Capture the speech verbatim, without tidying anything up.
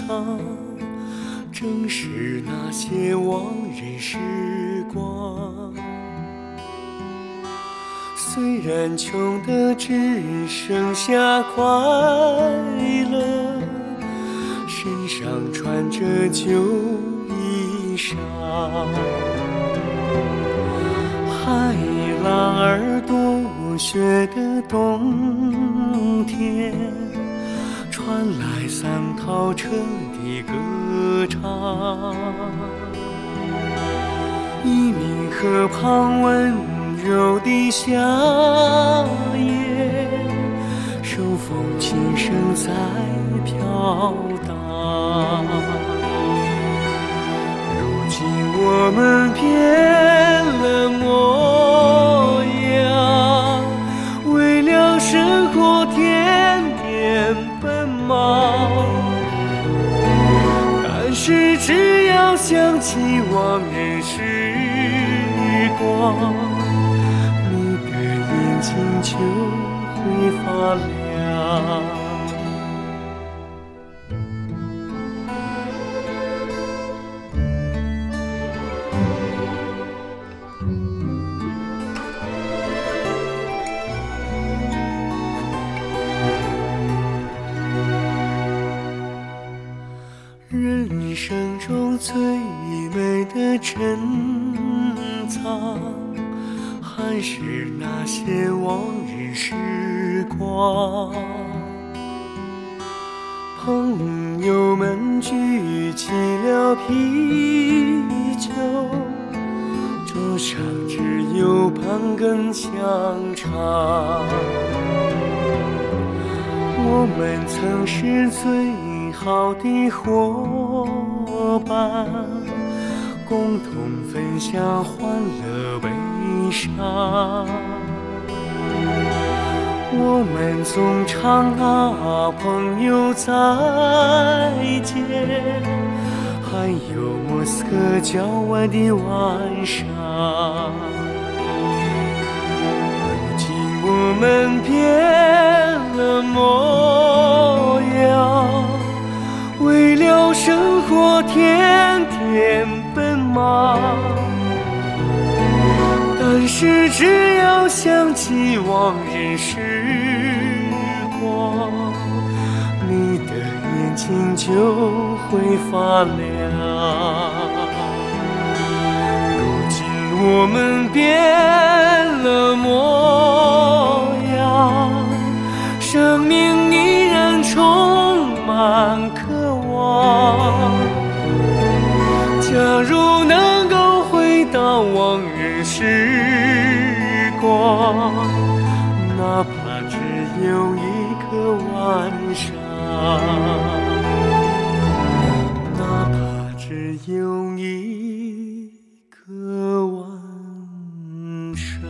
长，正是那些往日时光。虽然穷得只剩下快乐，身上穿着旧衣裳，海浪儿多雪的冬天，传来三套车的歌唱。一名河旁温柔的夏夜，手风琴声在飘荡。如今我们变了模样，为了生活天天奔忙。但是只要想起往日时光，你的眼睛就会发亮。人生中最美的珍藏，还是那些往日时光。朋友们举起了啤酒，桌上只有半根香肠。我们曾是最好的伙伴，共同分享欢乐悲伤。我们总唱啊朋友再见，还有莫斯科郊外的晚上。如今我们变了模样，为了生活天天奔忙。但是只要想起往日时光，你的眼睛就会发亮。如今我们变了模样，生命依然充满渴望。假如能够回到往日时光，哪怕只有一个晚上，哪怕只有一个晚上。